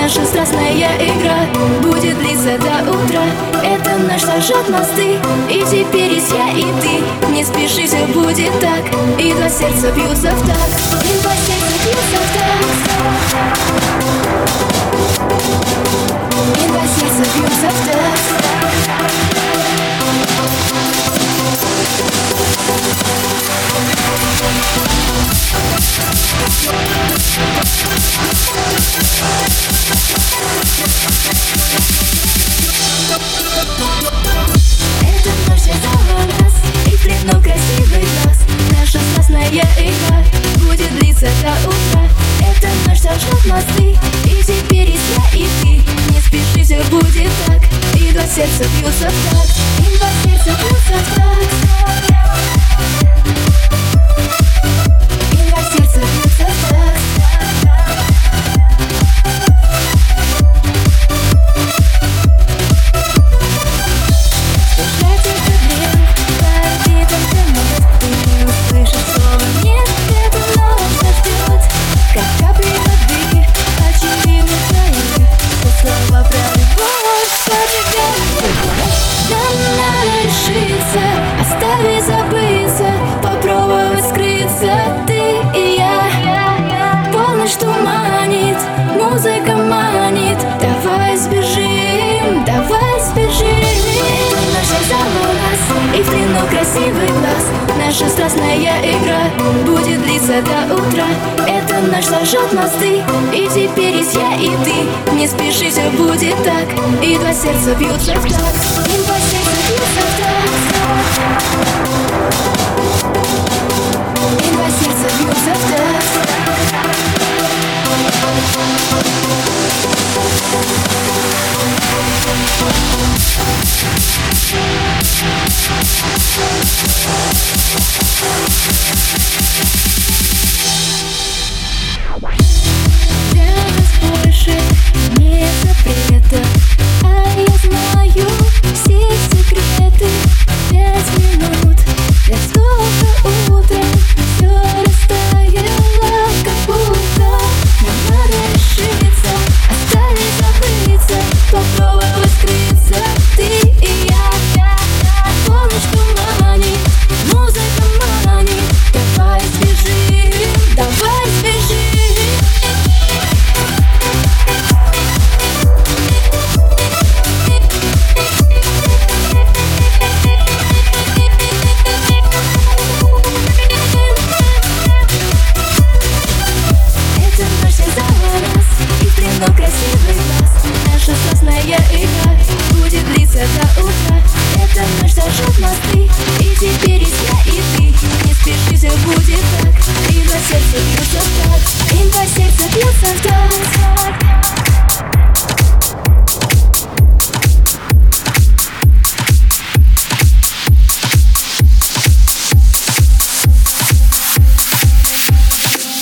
Наша страстная игра будет длиться до утра. Это наш сожжет мосты, и теперь есть я и ты. Не спеши, все будет так, и два сердца бьются в такт. И два сердца бьются в такт. И два сердца бьются в такт. Это ночь связала нас, и в плену красивый глаз. Наша страстная игра будет длиться до утра. Эта ночь сожжет мосты, и теперь есть я и ты. Не спеши, все будет так, и два сердца бьются в такт. И два сердца бьются в такт. И два сердца бьются в такт. Оставить забыться, попробовать скрыться. Ты и я, полночь туманит, музыка манит. Давай сбежим, давай сбежим. Ночь связала нас, и в плену красивый глаз. Наша страстная игра будет длиться до утра. Это ночь сожжет мосты, и теперь есть я и ты. Не спеши, все будет так, и два сердца бьются в такт. И два сердца бьются в такт. И два сердца бьются в такт. Для нас больше нет запрета, а я знаю все секреты. 5 минут, я столько утром, все растаяло, как будто. Нам надо решиться, оставить забыться, попробовать скрыться. Ты и я, полночь туманит, музыка манит. Давай сбежим, давай сбежим. Красивый глаз. Наша страстная игра будет длиться до утра. Это ночь сожжет мосты, и теперь